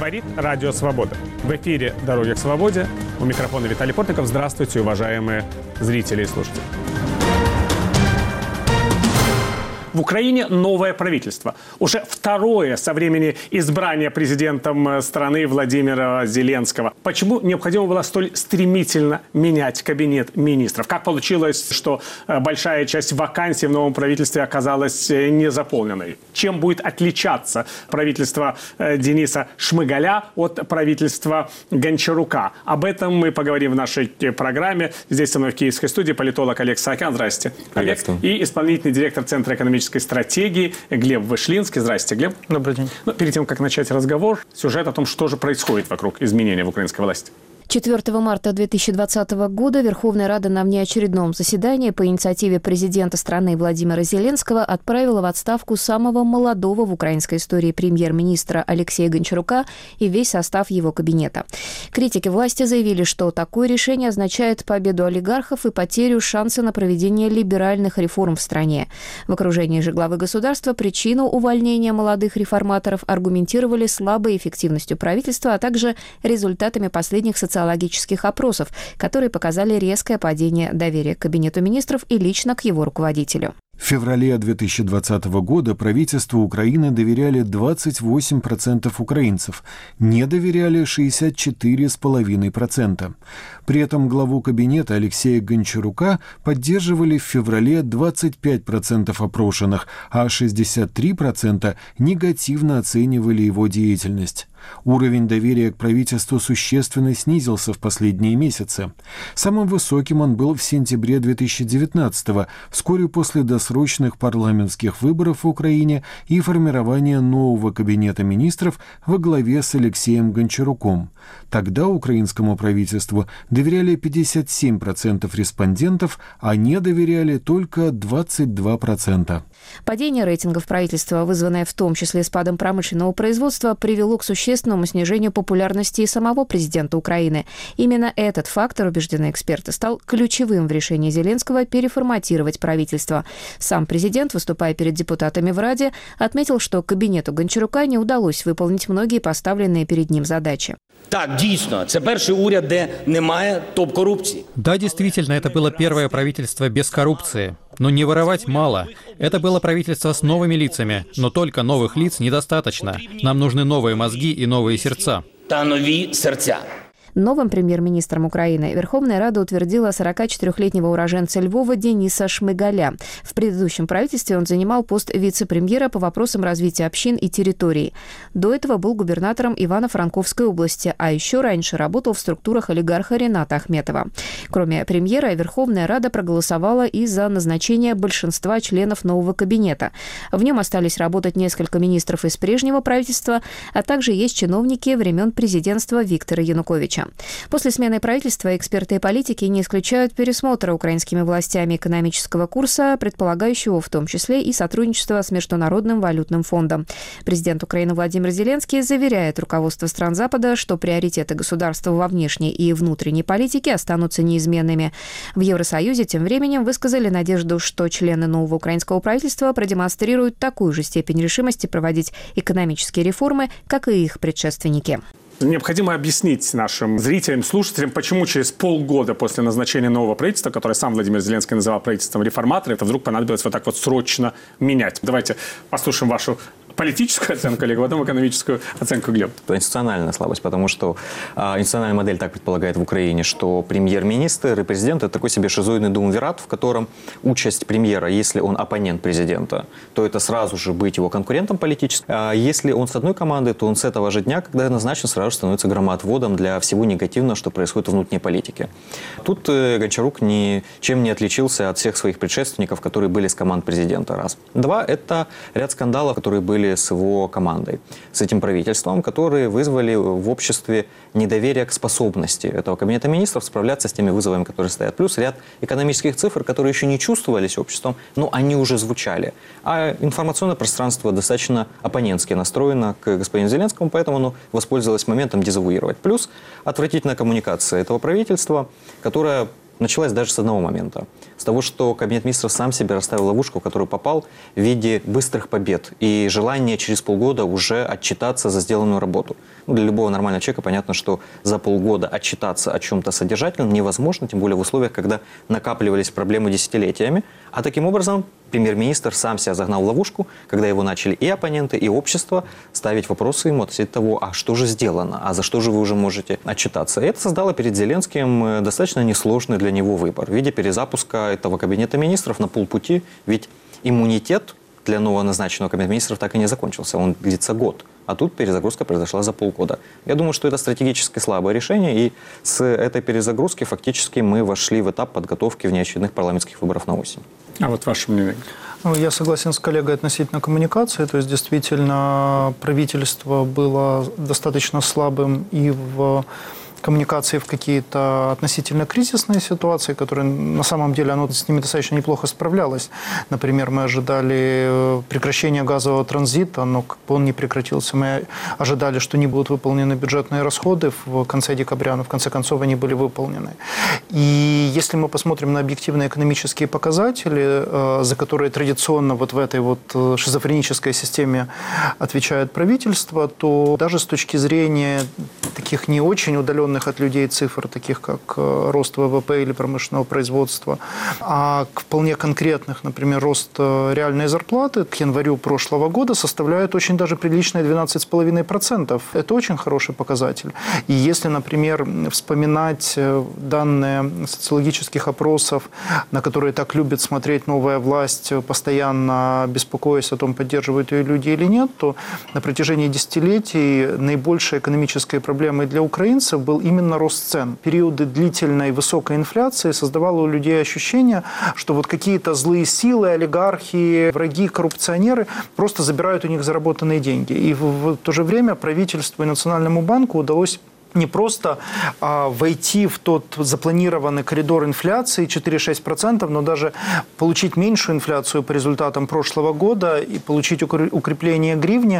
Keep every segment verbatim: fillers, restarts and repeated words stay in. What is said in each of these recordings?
Говорит Радио Свобода. В эфире «Дороги к свободе». У микрофона Виталий Портников. Здравствуйте, уважаемые зрители и слушатели. В Украине новое правительство. Уже второе со времени избрания президентом страны Владимира Зеленского. Почему необходимо было столь стремительно менять кабинет министров? Как получилось, что большая часть вакансий в новом правительстве оказалась незаполненной? Чем будет отличаться правительство Дениса Шмыгаля от правительства Гончарука? Об этом мы поговорим в нашей программе. Здесь со мной в киевской студии политолог Олег Саакян. Здрасте. Олег. И исполнительный директор Центра экономической стратегии Глеб Вышлинский. Здрасте, Глеб. Добрый день. Но перед тем, как начать разговор, сюжет о том, что же происходит вокруг изменения в украинской власти. четвёртого марта две тысячи двадцатого года Верховная Рада на внеочередном заседании по инициативе президента страны Владимира Зеленского отправила в отставку самого молодого в украинской истории премьер-министра Алексея Гончарука и весь состав его кабинета. Критики власти заявили, что такое решение означает победу олигархов и потерю шанса на проведение либеральных реформ в стране. В окружении же главы государства причину увольнения молодых реформаторов аргументировали слабой эффективностью правительства, а также результатами последних социальных социологических опросов, которые показали резкое падение доверия к кабинету министров и лично к его руководителю. В феврале две тысячи двадцатого года правительству Украины доверяли двадцать восемь процентов украинцев, не доверяли шестьдесят четыре целых пять десятых процента. При этом главу кабинета Алексея Гончарука поддерживали в феврале двадцать пять процентов опрошенных, а шестьдесят три процента негативно оценивали его деятельность. Уровень доверия к правительству существенно снизился в последние месяцы. Самым высоким он был в сентябре две тысячи девятнадцатого, вскоре после досрочных парламентских выборов в Украине и формирования нового кабинета министров во главе с Алексеем Гончаруком. Тогда украинскому правительству доверяли пятьдесят семь процентов респондентов, а не доверяли только двадцать два процента. Падение рейтингов правительства, вызванное в том числе спадом промышленного производства, привело к существенному снижению популярности и самого президента Украины. Именно этот фактор, убеждены эксперты, стал ключевым в решении Зеленского переформатировать правительство. Сам президент, выступая перед депутатами в Раде, отметил, что кабинету Гончарука не удалось выполнить многие поставленные перед ним задачи. Так, дійсно, це перший уряд, де немає топ-коррупции. Да, действительно, это было первое правительство без коррупции. Но не воровать мало. Это было правительство с новыми лицами, но только новых лиц недостаточно. Нам нужны новые мозги и новые сердца. Та нові серця. Новым премьер-министром Украины Верховная Рада утвердила сорокачетырёхлетнего уроженца Львова Дениса Шмыгаля. В предыдущем правительстве он занимал пост вице-премьера по вопросам развития общин и территорий. До этого был губернатором Ивано-Франковской области, а еще раньше работал в структурах олигарха Рената Ахметова. Кроме премьера, Верховная Рада проголосовала и за назначение большинства членов нового кабинета. В нем остались работать несколько министров из прежнего правительства, а также есть чиновники времен президентства Виктора Януковича. После смены правительства эксперты и политики не исключают пересмотра украинскими властями экономического курса, предполагающего в том числе и сотрудничество с Международным валютным фондом. Президент Украины Владимир Зеленский заверяет руководство стран Запада, что приоритеты государства во внешней и внутренней политике останутся неизменными. В Евросоюзе тем временем высказали надежду, что члены нового украинского правительства продемонстрируют такую же степень решимости проводить экономические реформы, как и их предшественники. Необходимо объяснить нашим зрителям, слушателям, почему через полгода после назначения нового правительства, которое сам Владимир Зеленский называл правительством реформатора, это вдруг понадобилось вот так вот срочно менять. Давайте послушаем вашу политическую оценку, Олег, потом экономическую оценку, Глеб. Это институциональная слабость, потому что э, институциональная модель так предполагает в Украине, что премьер-министр и президент – это такой себе шизоидный думвират, в котором участь премьера, если он оппонент президента, то это сразу же быть его конкурентом политическим. А если он с одной командой, то он с этого же дня, когда назначен, сразу же становится громоотводом для всего негативного, что происходит в внутренней политике. Тут э, Гончарук ничем не отличился от всех своих предшественников, которые были с команд президента. Раз. Два – это ряд скандалов, которые были с его командой, с этим правительством, которые вызвали в обществе недоверие к способности этого кабинета министров справляться с теми вызовами, которые стоят. Плюс ряд экономических цифр, которые еще не чувствовались обществом, но они уже звучали. А информационное пространство достаточно оппонентски настроено к господину Зеленскому, поэтому оно воспользовалось моментом дезавуировать. Плюс отвратительная коммуникация этого правительства, которая началась даже с одного момента. С того, что кабинет министров сам себе расставил ловушку, в которую попал в виде быстрых побед и желания через полгода уже отчитаться за сделанную работу. Ну, для любого нормального человека понятно, что за полгода отчитаться о чем-то содержательном невозможно, тем более в условиях, когда накапливались проблемы десятилетиями. А таким образом премьер-министр сам себя загнал в ловушку, когда его начали и оппоненты, и общество ставить вопросы ему относительно того, а что же сделано, а за что же вы уже можете отчитаться. И это создало перед Зеленским достаточно несложный для него выбор в виде перезапуска этого кабинета министров на полпути, ведь иммунитет для новоназначенного кабинета министров так и не закончился, он длится год. А тут перезагрузка произошла за полгода. Я думаю, что это стратегически слабое решение, и с этой перезагрузки фактически мы вошли в этап подготовки внеочередных парламентских выборов на осень. А вот ваше мнение? Ну, я согласен с коллегой относительно коммуникации. То есть, действительно, правительство было достаточно слабым и в коммуникации в какие-то относительно кризисные ситуации, которые на самом деле оно с ними достаточно неплохо справлялось. Например, мы ожидали прекращения газового транзита, но как бы он не прекратился. Мы ожидали, что не будут выполнены бюджетные расходы в конце декабря, но в конце концов они были выполнены. И если мы посмотрим на объективные экономические показатели, за которые традиционно вот в этой вот шизофренической системе отвечает правительство, то даже с точки зрения таких не очень удаленных от людей цифр, таких как рост ВВП или промышленного производства, а вполне конкретных, например, рост реальной зарплаты к январю прошлого года составляет очень даже приличные двенадцать целых пять десятых процента. Это очень хороший показатель. И если, например, вспоминать данные социологических опросов, на которые так любит смотреть новая власть, постоянно беспокоясь о том, поддерживают ее люди или нет, то на протяжении десятилетий наибольшей экономической проблемой для украинцев был именно рост цен. Периоды длительной высокой инфляции создавало у людей ощущение, что вот какие-то злые силы, олигархи, враги, коррупционеры просто забирают у них заработанные деньги. И в, в то же время правительству и Национальному банку удалось не просто а, войти в тот запланированный коридор инфляции четыре целых шесть десятых процента, но даже получить меньшую инфляцию по результатам прошлого года и получить укрепление гривни.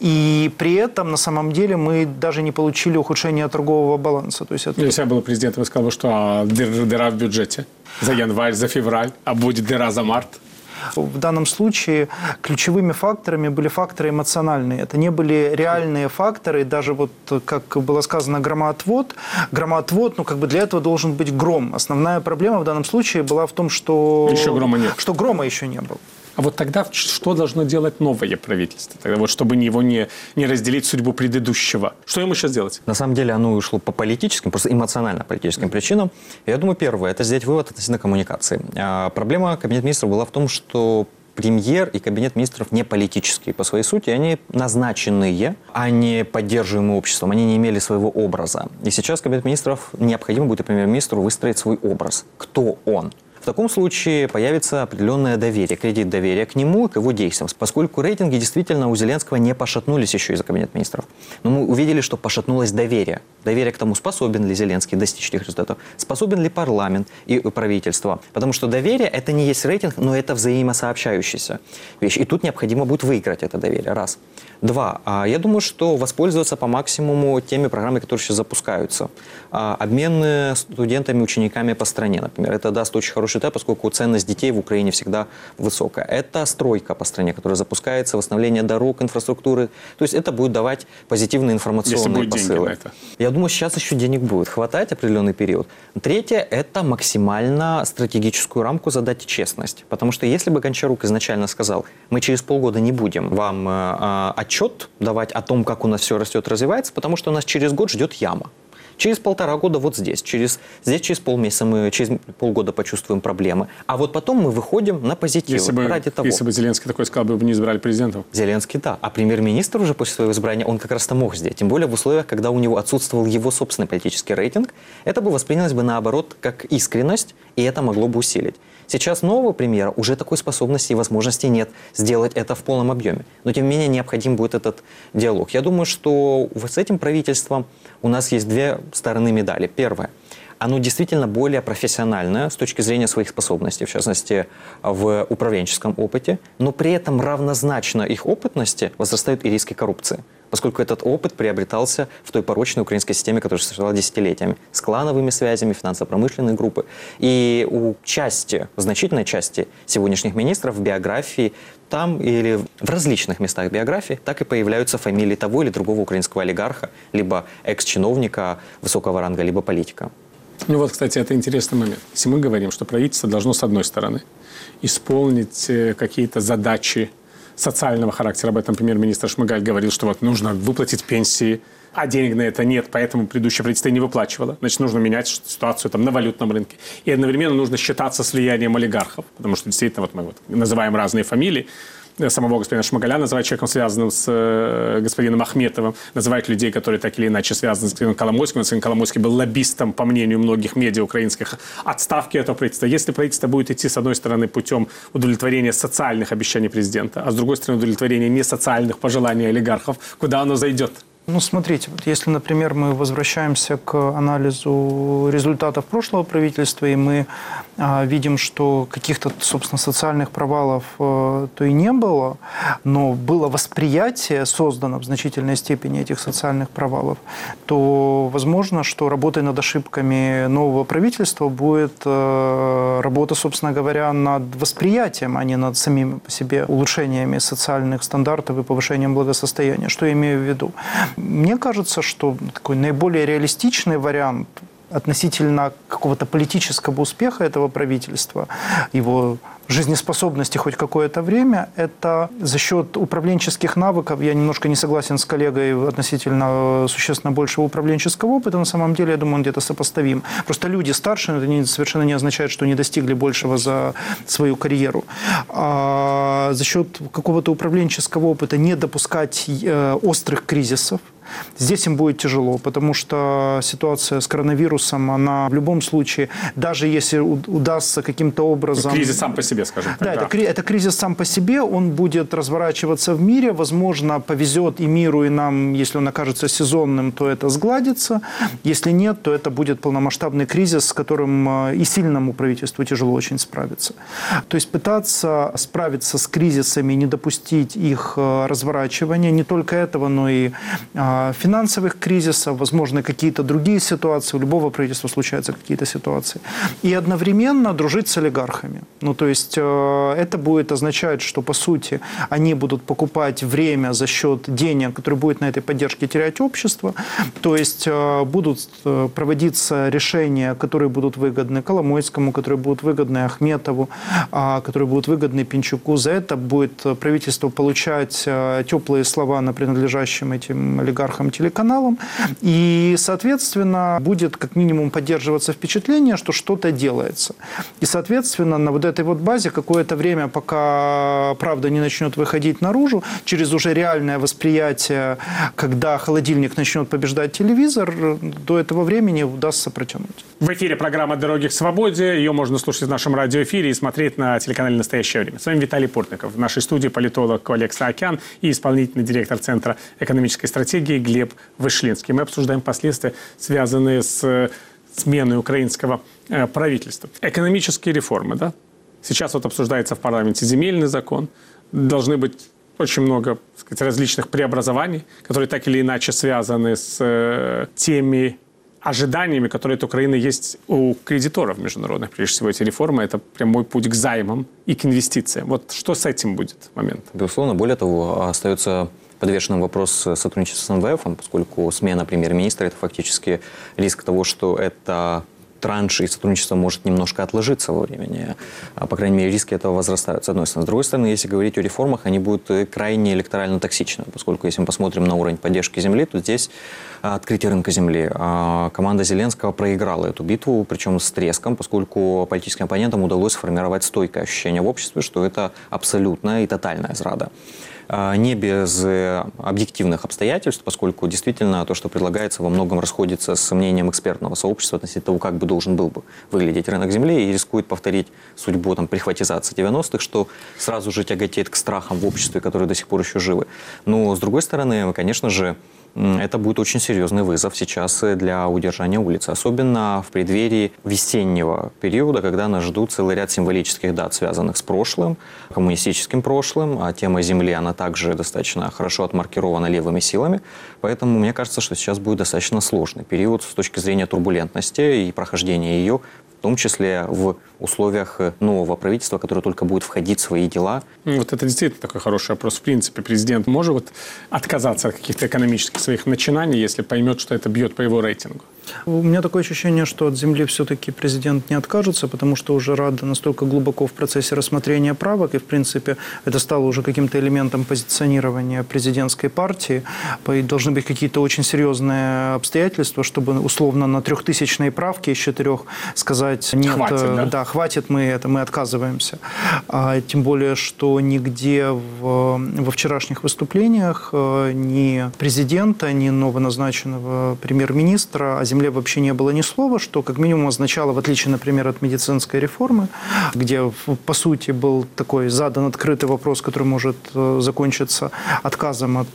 И при этом, на самом деле, мы даже не получили ухудшение торгового баланса. То есть это... Если я был президентом, я сказал бы, что а, дыр, дыра в бюджете за январь, за февраль, а будет дыра за март. В данном случае ключевыми факторами были факторы эмоциональные. Это не были реальные факторы, даже вот, как было сказано, громоотвод. Громоотвод, ну, как бы для этого должен быть гром. Основная проблема в данном случае была в том, что... Еще грома нет. Что грома еще не было. А вот тогда что должно делать новое правительство? Тогда вот, чтобы его не, не разделить судьбу предыдущего. Что ему сейчас делать? На самом деле оно ушло по политическим, просто эмоционально-политическим причинам. Я думаю, первое – это сделать вывод относительно коммуникации. А проблема кабинета министров была в том, что премьер и кабинет министров не политические по своей сути, они назначенные, а не поддерживаемые обществом, они не имели своего образа. И сейчас кабинет министров необходимо будет премьер-министру выстроить свой образ. Кто он? В таком случае появится определенное доверие, кредит доверия к нему и к его действиям, поскольку рейтинги действительно у Зеленского не пошатнулись еще из-за кабинета министров. Но мы увидели, что пошатнулось доверие. Доверие к тому, способен ли Зеленский достичь этих результатов, способен ли парламент и правительство. Потому что доверие – это не есть рейтинг, но это взаимосообщающаяся вещь. И тут необходимо будет выиграть это доверие. Раз. Два. Я думаю, что воспользоваться по максимуму теми программами, которые сейчас запускаются. Обмен студентами, учениками по стране, например. Это даст очень хороший этап, поскольку ценность детей в Украине всегда высокая. Это стройка по стране, которая запускается, восстановление дорог, инфраструктуры. То есть это будет давать позитивные информационные посылы. Я думаю, сейчас еще денег будет хватать определенный период. Третье – это максимально стратегическую рамку задать честность. Потому что если бы Гончарук изначально сказал, мы через полгода не будем вам э, отчет давать о том, как у нас все растет, развивается, потому что у нас через год ждет яма. Через полтора года вот здесь, через, здесь через полмесяца мы через полгода почувствуем проблемы. А вот потом мы выходим на позитив. Если бы, ради того. Если бы Зеленский такой сказал, бы не избрали президентом. Зеленский, да. А премьер-министр уже после своего избрания, он как раз-то мог сделать. Тем более в условиях, когда у него отсутствовал его собственный политический рейтинг, это бы воспринялось бы наоборот как искренность, и это могло бы усилить. Сейчас нового премьера уже такой способности и возможности нет сделать это в полном объеме. Но тем не менее необходим будет этот диалог. Я думаю, что с этим правительством у нас есть две стороны медали. Первое. Оно действительно более профессиональное с точки зрения своих способностей, в частности, в управленческом опыте, но при этом равнозначно их опытности возрастают и риски коррупции. поскольку этот опыт приобретался в той порочной украинской системе, которая существовала десятилетиями, с клановыми связями, финансово-промышленной группы. И у части, значительной части сегодняшних министров в биографии там или в различных местах биографии так и появляются фамилии того или другого украинского олигарха, либо экс-чиновника высокого ранга, либо политика. Ну вот, кстати, это интересный момент. Если мы говорим, что правительство должно, с одной стороны, исполнить какие-то задачи социального характера. Об этом премьер-министр Шмыгаль говорил, что вот нужно выплатить пенсии, а денег на это нет, поэтому предыдущее правительство не выплачивало. Значит, нужно менять ситуацию там, на валютном рынке. И одновременно нужно считаться с влиянием олигархов, потому что действительно вот мы вот называем разные фамилии. Самого господина Шмыгаля называют человеком, связанным с э, господином Ахметовым, называют людей, которые так или иначе связаны с господином Коломойским. Господин Коломойский был лоббистом, по мнению многих медиа украинских, отставки этого правительства. Если правительство будет идти, с одной стороны, путем удовлетворения социальных обещаний президента, а с другой стороны, удовлетворения несоциальных пожеланий олигархов, куда оно зайдет? Ну, смотрите, вот если, например, мы возвращаемся к анализу результатов прошлого правительства, и мы а, видим, что каких-то, собственно, социальных провалов а, то и не было, но было восприятие создано в значительной степени этих социальных провалов, то возможно, что работой над ошибками нового правительства будет а, работа, собственно говоря, над восприятием, а не над самими по себе улучшениями социальных стандартов и повышением благосостояния. Что я имею в виду? Мне кажется, что такой наиболее реалистичный вариант относительно какого-то политического успеха этого правительства, его жизнеспособности хоть какое-то время, это за счет управленческих навыков. Я немножко не согласен с коллегой относительно существенно большего управленческого опыта. На самом деле, я думаю, он где-то сопоставим. Просто люди старше, это не, совершенно не означает, что не достигли большего за свою карьеру. А за счет какого-то управленческого опыта не допускать э, острых кризисов. Здесь им будет тяжело, потому что ситуация с коронавирусом, она в любом случае, даже если удастся каким-то образом... Кризис сам по себе, скажем так. Да, да. Это, это кризис сам по себе, он будет разворачиваться в мире, возможно, повезет и миру, и нам, если он окажется сезонным, то это сгладится, если нет, то это будет полномасштабный кризис, с которым и сильному правительству тяжело очень справиться. То есть пытаться справиться с кризисами, не допустить их разворачивания, не только этого, но и финансовых кризисов, возможно, какие-то другие ситуации. У любого правительства случаются какие-то ситуации. И одновременно дружить с олигархами. Ну, то есть это будет означать, что, по сути, они будут покупать время за счет денег, которые будет на этой поддержке терять общество. То есть будут проводиться решения, которые будут выгодны Коломойскому, которые будут выгодны Ахметову, которые будут выгодны Пинчуку. За это будет правительство получать теплые слова на принадлежащем этим олигархам телеканалам, и, соответственно, будет как минимум поддерживаться впечатление, что что-то делается. И, соответственно, на вот этой вот базе какое-то время, пока правда не начнет выходить наружу, через уже реальное восприятие, когда холодильник начнет побеждать телевизор, до этого времени удастся протянуть. В эфире программа «Дороги к свободе». Ее можно слушать в нашем радиоэфире и смотреть на телеканале «Настоящее время». С вами Виталий Портников. В нашей студии политолог Олег Саакян и исполнительный директор Центра экономической стратегии Глеб Вышлинский. Мы обсуждаем последствия, связанные с сменой украинского правительства. Экономические реформы, да? Сейчас вот обсуждается в парламенте земельный закон. Должны быть очень много, так сказать, различных преобразований, которые так или иначе связаны с теми ожиданиями, которые от Украины есть у кредиторов международных. Прежде всего, эти реформы – это прямой путь к займам и к инвестициям. Вот что с этим будет момент? Безусловно, более того, остается подвешенным вопрос сотрудничества с эм вэ эфом, поскольку смена премьер-министра – это фактически риск того, что это транш и сотрудничество может немножко отложиться во времени. По крайней мере, риски этого возрастают, с одной стороны. С другой стороны, если говорить о реформах, они будут крайне электорально токсичны, поскольку если мы посмотрим на уровень поддержки земли, то здесь открытие рынка земли. Команда Зеленского проиграла эту битву, причем с треском, поскольку политическим оппонентам удалось сформировать стойкое ощущение в обществе, что это абсолютная и тотальная зрада. Не без объективных обстоятельств, поскольку действительно то, что предлагается, во многом расходится с мнением экспертного сообщества относительно того, как бы должен был бы выглядеть рынок земли, и рискует повторить судьбу там, прихватизации девяностых, что сразу же тяготеет к страхам в обществе, которые до сих пор еще живы. Но, с другой стороны, конечно же, это будет очень серьезный вызов сейчас для удержания улицы, особенно в преддверии весеннего периода, когда нас ждут целый ряд символических дат, связанных с прошлым, коммунистическим прошлым, а тема земли, она также достаточно хорошо отмаркирована левыми силами. Поэтому мне кажется, что сейчас будет достаточно сложный период с точки зрения турбулентности и прохождения ее, в том числе в условиях нового правительства, которое только будет входить в свои дела. Вот это действительно такой хороший вопрос. В принципе, президент может вот отказаться от каких-то экономических своих начинаний, если поймет, что это бьет по его рейтингу? У меня такое ощущение, что от земли все-таки президент не откажется, потому что уже Рада настолько глубоко в процессе рассмотрения правок, и, в принципе, это стало уже каким-то элементом позиционирования президентской партии. И должны быть какие-то очень серьезные обстоятельства, чтобы условно на трехтысячные правки из четырех сказать «нет, хватит, да? да, хватит, мы, это, мы отказываемся». А, тем более, что нигде в, во вчерашних выступлениях ни президента, ни новоназначенного премьер-министра о земле вообще не было ни слова, что как минимум означало, в отличие, например, от медицинской реформы, где, по сути, был такой задан открытый вопрос, который может закончиться отказом от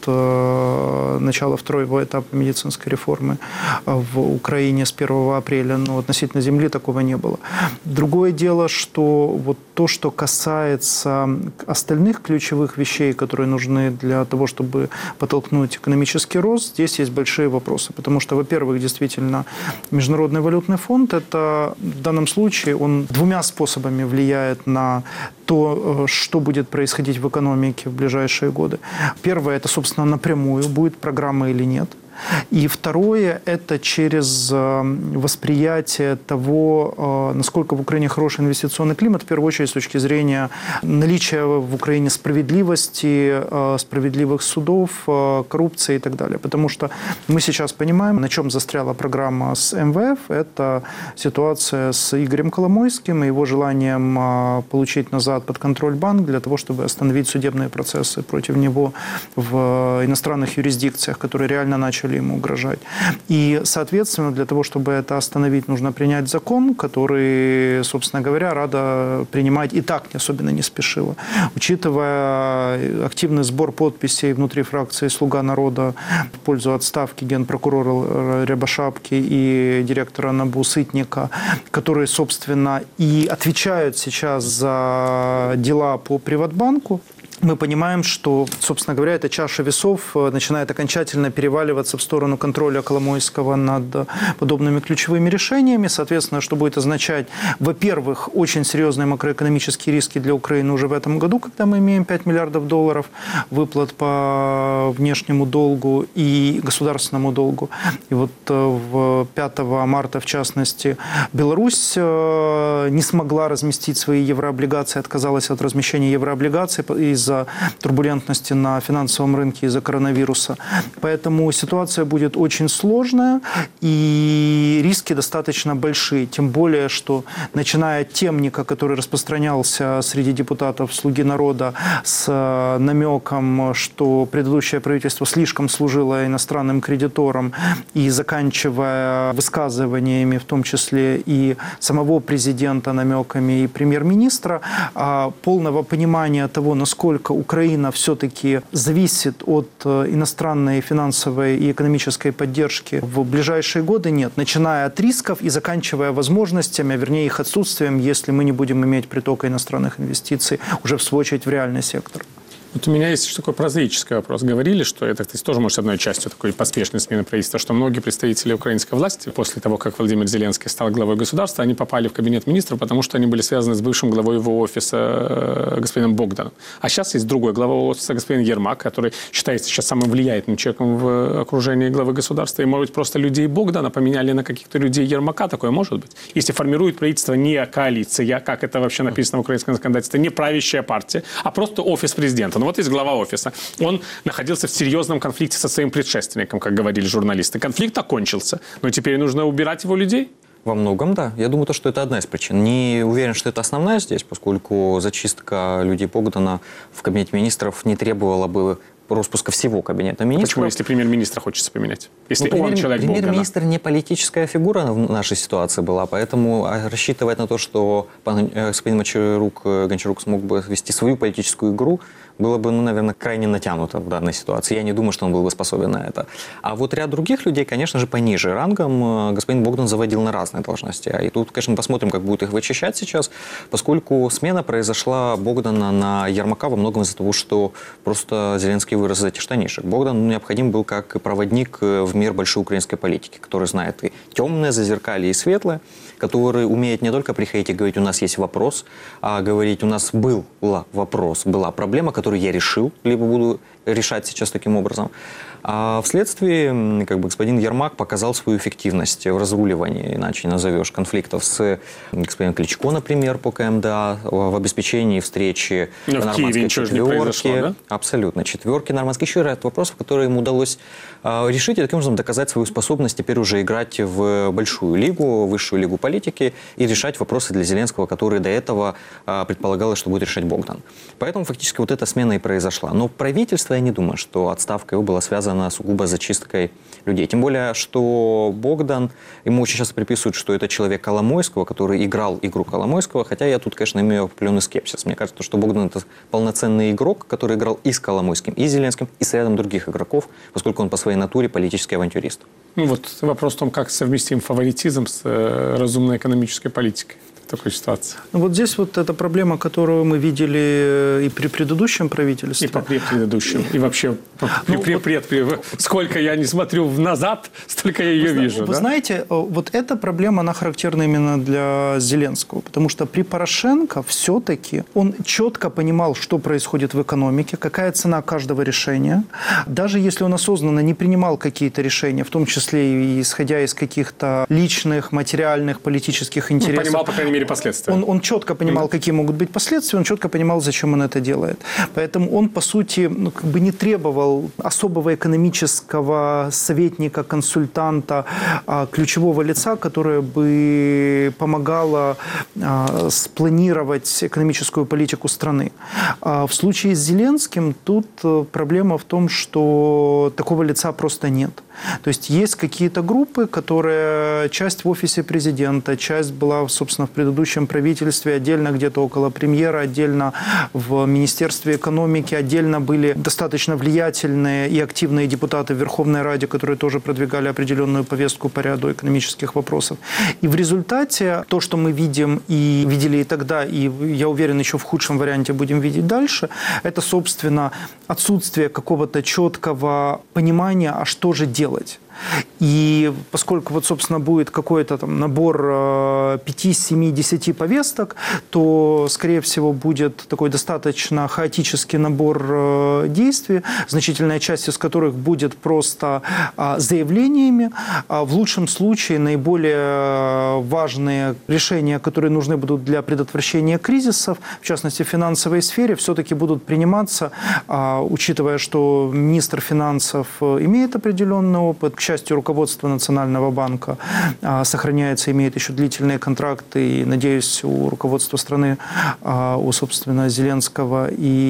э, начала второго этапа медицинской реформы в Украине с первого апреля, но относительно земли такого не было. Другое дело, что вот то, что касается остальных ключевых вещей, которые нужны для того, чтобы подтолкнуть экономический рост, здесь есть большие вопросы, потому что, во-первых, действительно, Международный валютный фонд, это в данном случае он двумя способами влияет на то, что будет происходить в экономике в ближайшие годы. Первое, это, собственно, напрямую, будет программа или нет. И второе, это через восприятие того, насколько в Украине хороший инвестиционный климат, в первую очередь с точки зрения наличия в Украине справедливости, справедливых судов, коррупции и так далее. Потому что мы сейчас понимаем, на чем застряла программа с эм вэ эф, это ситуация с Игорем Коломойским и его желанием получить назад под контроль банк для того, чтобы остановить судебные процессы против него в иностранных юрисдикциях, которые реально начали ему угрожать. И, соответственно, для того, чтобы это остановить, нужно принять закон, который, собственно говоря, Рада принимать и так не особенно не спешила. Учитывая активный сбор подписей внутри фракции «Слуга народа» в пользу отставки генпрокурора Рябошапки и директора НАБУ Сытника, которые, собственно, и отвечают сейчас за дела по Приватбанку, мы понимаем, что, собственно говоря, эта чаша весов начинает окончательно переваливаться в сторону контроля Коломойского над подобными ключевыми решениями. Соответственно, что будет означать, во-первых, очень серьезные макроэкономические риски для Украины уже в этом году, когда мы имеем пять миллиардов долларов выплат по внешнему долгу и государственному долгу. И вот в пятого марта, в частности, Беларусь не смогла разместить свои еврооблигации, отказалась от размещения еврооблигаций из из-за турбулентности на финансовом рынке из-за коронавируса. Поэтому ситуация будет очень сложная и риски достаточно большие. Тем более, что начиная от темника, который распространялся среди депутатов «Слуги народа» с намеком, что предыдущее правительство слишком служило иностранным кредиторам, и заканчивая высказываниями, в том числе и самого президента намеками, и премьер-министра, полного понимания того, насколько Украина все-таки зависит от иностранной финансовой и экономической поддержки в ближайшие годы, нет. Начиная от рисков и заканчивая возможностями, а вернее их отсутствием, если мы не будем иметь притока иностранных инвестиций уже в свою очередь в реальный сектор. Вот у меня есть такой прозаический вопрос. Говорили, что это, кстати, тоже может одной частью такой поспешной смены правительства, что многие представители украинской власти после того, как Владимир Зеленский стал главой государства, они попали в кабинет министров, потому что они были связаны с бывшим главой его офиса господином Богданом. А сейчас есть другой глава офиса, господин Ермак, который считается сейчас самым влиятельным человеком в окружении главы государства. И, может быть, просто людей Богдана поменяли на каких-то людей Ермака. Такое может быть? Если формирует правительство не коалиция, как это вообще написано в украинском законодательстве, не правящая партия, а просто офис президента. Вот есть глава офиса. Он находился в серьезном конфликте со своим предшественником, как говорили журналисты. Конфликт окончился, но теперь нужно убирать его людей? Во многом, да. Я думаю, что это одна из причин. Не уверен, что это основная здесь, поскольку зачистка людей Богдана в кабинете министров не требовала бы распуска всего кабинета министров. Почему, если премьер-министра хочется поменять? Если ну, он человек Богдана? Премьер-министр не политическая фигура в нашей ситуации была, поэтому рассчитывать на то, что пан господин Гончарук, Гончарук смог бы вести свою политическую игру, было бы, ну, наверное, крайне натянуто в данной ситуации. Я не думаю, что он был бы способен на это. А вот ряд других людей, конечно же, пониже рангом господин Богдан заводил на разные должности. И тут, конечно, посмотрим, как будет их вычищать сейчас, поскольку смена произошла Богдана на Ермака во многом из-за того, что просто Зеленский вырос из этих штанишек. Богдан необходим был как проводник в мир большой украинской политики, который знает и темное зазеркалье, и светлое, который умеет не только приходить и говорить, у нас есть вопрос, а говорить, у нас был вопрос, была проблема, которую я решил, либо буду решать сейчас таким образом. А вследствие, как бы, господин Ермак показал свою эффективность в разруливании, иначе не назовешь, конфликтов с господином Кличко, например, по КМДА, в обеспечении встречи Но нормандской четверки. Да? Абсолютно. Четверки нормандской. Еще ряд вопросов, которые ему удалось э, решить, и таким образом доказать свою способность теперь уже играть в большую лигу, высшую лигу политики, и решать вопросы для Зеленского, которые до этого э, предполагалось, что будет решать Богдан. Поэтому фактически вот эта смена и произошла. Но правительство, я не думаю, что отставка его была связана сугубо зачисткой людей. Тем более, что Богдан, ему очень часто приписывают, что это человек Коломойского, который играл игру Коломойского, хотя я тут, конечно, имею определенный скепсис. Мне кажется, что Богдан — это полноценный игрок, который играл и с Коломойским, и с Зеленским, и с рядом других игроков, поскольку он по своей натуре политический авантюрист. Ну вот вопрос в том, как совместим фаворитизм с э, разумной экономической политикой в такой ситуации. Ну, вот здесь вот эта проблема, которую мы видели и при предыдущем правительстве. И по предыдущем. И вообще, ну, при, вот, пред, при, сколько я не смотрю назад, столько я ее вы, вижу. Вы да? знаете, вот эта проблема, она характерна именно для Зеленского. Потому что при Порошенко все-таки он четко понимал, что происходит в экономике, какая цена каждого решения. Даже если он осознанно не принимал какие-то решения, в том числе и исходя из каких-то личных, материальных, политических интересов. Ну, понимал, по крайней мере, последствия. Он, он четко понимал, какие могут быть последствия, он четко понимал, зачем он это делает. Поэтому он, по сути, ну, как бы не требовал особого экономического советника, консультанта, а, ключевого лица, которое бы помогало а, спланировать экономическую политику страны. А в случае с Зеленским тут проблема в том, что такого лица просто нет. То есть есть какие-то группы, которые часть в офисе президента, часть была, собственно, в предыдущем правительстве, отдельно где-то около премьера, отдельно в Министерстве экономики, отдельно были достаточно влиятельные и активные депутаты в Верховной Раде, которые тоже продвигали определенную повестку по ряду экономических вопросов. И в результате то, что мы видим и видели и тогда, и, я уверен, еще в худшем варианте будем видеть дальше, это, собственно, отсутствие какого-то четкого понимания, а что же делать. делать. И поскольку вот, собственно, будет какой-то там набор пяти, семи, десяти повесток, то, скорее всего, будет такой достаточно хаотический набор действий, значительная часть из которых будет просто заявлениями. В лучшем случае наиболее важные решения, которые нужны будут для предотвращения кризисов, в частности, в финансовой сфере, все-таки будут приниматься, учитывая, что министр финансов имеет определенный опыт. К счастью, руководство Национального банка а, сохраняется, имеет еще длительные контракты. И, надеюсь, у руководства страны, а, у, собственно, Зеленского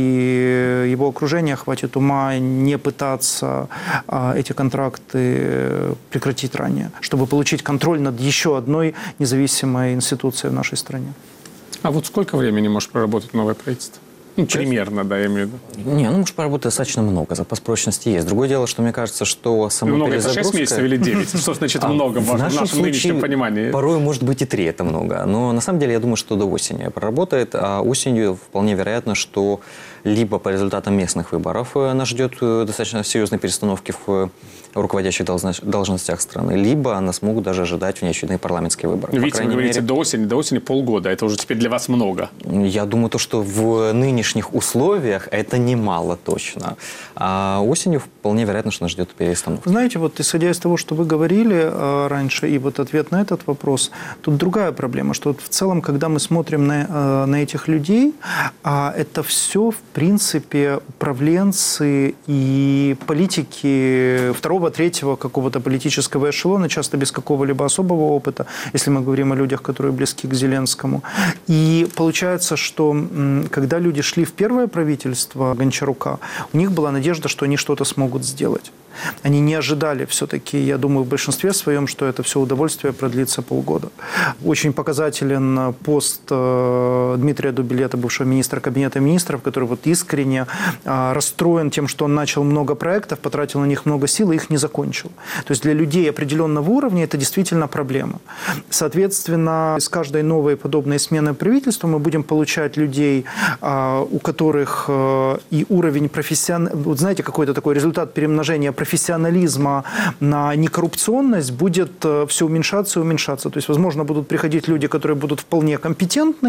и его окружения хватит ума не пытаться а, эти контракты прекратить ранее, чтобы получить контроль над еще одной независимой институцией в нашей стране. А вот сколько времени может проработать новое правительство? Ну, примерно, да, я имею в виду. Не, ну, может, поработать достаточно много, запас прочности есть. Другое дело, что мне кажется, что сама много перезагрузка... это шесть месяцев или девять? Что значит много в нашем нынешнем понимании? Порой, может быть, и три это много. Но на самом деле, я думаю, что до осени проработает. А осенью вполне вероятно, что либо по результатам местных выборов нас ждет достаточно серьезной перестановки в руководящих должностях страны, либо нас могут даже ожидать внеочередные парламентские выборы. Видите, вы говорите мере... до осени, до осени полгода. Это уже теперь для вас много. Я думаю, то, что в нынешних условиях это немало точно. А осенью вполне вероятно, что нас ждет перестановка. Знаете, вот исходя из того, что вы говорили э, раньше, и вот ответ на этот вопрос, тут другая проблема, что вот в целом, когда мы смотрим на, э, на этих людей, э, это все, в принципе, управленцы и политики второго, третьего какого-то политического эшелона, часто без какого-либо особого опыта, если мы говорим о людях, которые близки к Зеленскому. И получается, что когда люди шли в первое правительство Гончарука, у них была надежда, что они что-то смогут сделать. Они не ожидали все-таки, я думаю, в большинстве своем, что это все удовольствие продлится полгода. Очень показателен пост Дмитрия Дубилета, бывшего министра Кабинета министров, который вот искренне расстроен тем, что он начал много проектов, потратил на них много сил и их не закончил. То есть для людей определенного уровня это действительно проблема. Соответственно, с каждой новой подобной смены правительства мы будем получать людей, у которых и уровень профессиональности, вот знаете, какой-то такой результат перемножения профессионализма на некоррупционность будет все уменьшаться и уменьшаться. То есть, возможно, будут приходить люди, которые будут вполне компетентны,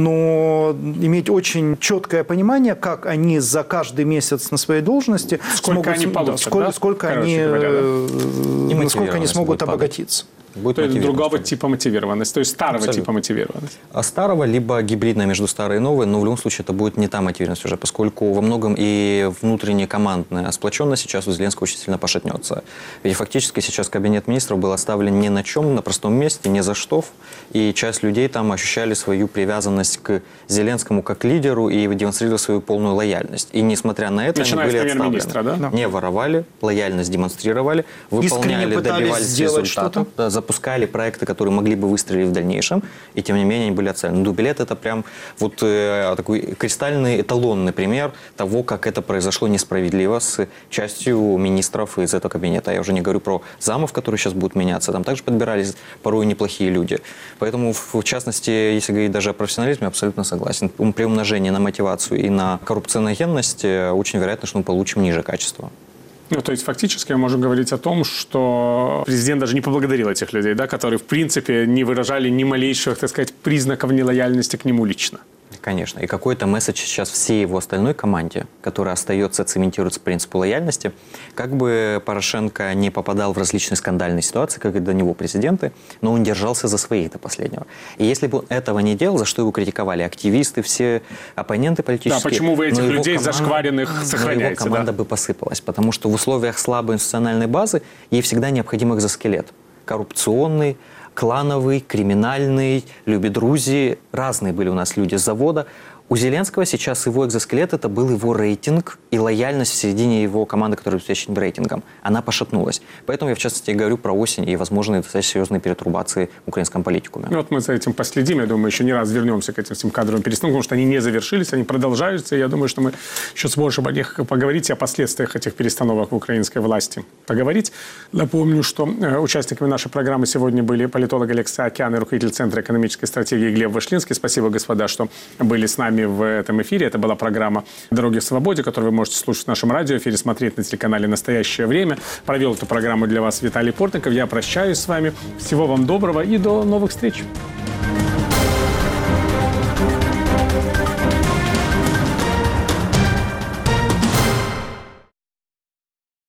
но иметь очень четкое понимание, как они за каждый месяц на своей должности сколько смогут, они получат, да, сколько, да? сколько они, говоря, да? насколько они смогут будет обогатиться. Будет То есть другого мотивированность. типа мотивированность, то есть старого Абсолютно. типа мотивированность. А старого, либо гибридная между старой и новой, но в любом случае это будет не та мотивированность уже, поскольку во многом и внутренняя командная сплоченность сейчас у Зеленского очень сильно пошатнется. Ведь фактически сейчас кабинет министров был оставлен ни на чем, на простом месте, ни за что, и часть людей там ощущали свою привязанность к Зеленскому как лидеру и демонстрировали свою полную лояльность. И несмотря на это, Начиная они были с премьер-министра, отставлены. да? Не воровали, лояльность демонстрировали, Искренне выполняли, пытались добивались сделать результатов, что-то. да, запускали проекты, которые могли бы выстрелить в дальнейшем, и тем не менее они были отцелены. Дубилет — это прям вот э, такой кристальный эталонный пример того, как это произошло несправедливо с частью министров из этого кабинета. Я уже не говорю про замов, которые сейчас будут меняться. Там также подбирались порой неплохие люди. Поэтому, в, в частности, если говорить даже о профессионализме, абсолютно согласен. При умножении на мотивацию и на коррупционогенность э, очень вероятно, что мы получим ниже качества. Ну, то есть фактически мы можем говорить о том, что президент даже не поблагодарил этих людей, да, которые, в принципе, не выражали ни малейших, так сказать, признаков нелояльности к нему лично. Конечно. И какой-то месседж сейчас всей его остальной команде, которая остается, цементируется принципу лояльности, как бы Порошенко не попадал в различные скандальные ситуации, как и до него президенты, но он держался за своих до последнего. И если бы он этого не делал, за что его критиковали активисты, все оппоненты политические... Да, почему вы этих но его людей команда- зашкваренных но сохраняете? его команда Да? бы посыпалась, потому что в условиях слабой институциональной базы ей всегда необходим экзоскелет. Коррупционный, клановый, криминальный, любит-друзи. Разные были у нас люди с завода. У Зеленского сейчас его экзоскелет – это был его рейтинг и лояльность в середине его команды, которая является этим рейтингом. Она пошатнулась. Поэтому я, в частности, говорю про осень и возможные достаточно серьезные перетрубации в украинском политикуме. Ну, вот мы за этим последим. Я думаю, еще не раз вернемся к этим всем кадровым перестановкам, потому что они не завершились, они продолжаются. И я думаю, что мы еще сможем о них поговорить, о последствиях этих перестановок в украинской власти поговорить. Напомню, что участниками нашей программы сегодня были политолог Олег Саакян и руководитель Центра экономической стратегии Глеб Вышлинский. Спасибо, господа, что были с нами в этом эфире. Это была программа «Дороги к свободе», которую вы можете слушать в нашем радиоэфире, смотреть на телеканале «Настоящее время». Провел эту программу для вас Виталий Портников. Я прощаюсь с вами. Всего вам доброго и до новых встреч.